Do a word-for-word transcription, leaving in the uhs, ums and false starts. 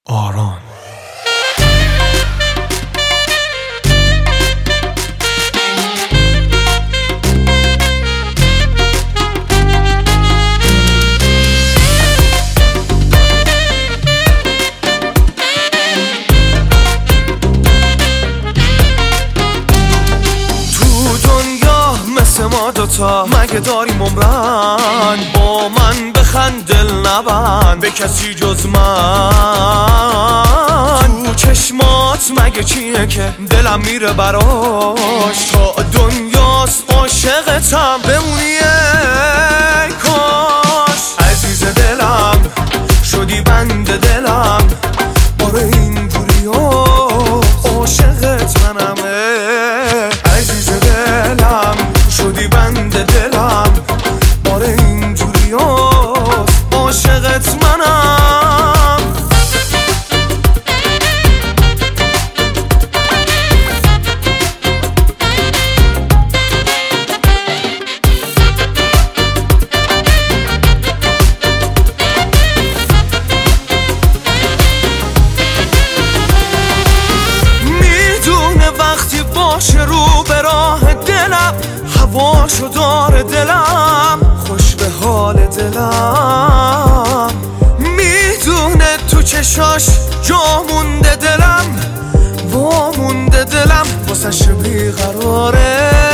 آران ما دوتا مگه داریم عمرن با من بخند دل نبند به کسی جز من تو چشمات مگه چیه که دلم میره براش تا دنیاست عاشقتم بمونی ای کاش عزیز دلم شدی بند دلم باره اینجوری عاشقت منم عزیز دلم شدی بند دلم باره اینجوری عاشقت منم میدونه وقتی باشه رو به راه دلم هواشو داره دلم خوش به حال دلم میدونه تو چشاش جا مونده دلم وا مونده دلم واسش بیقراره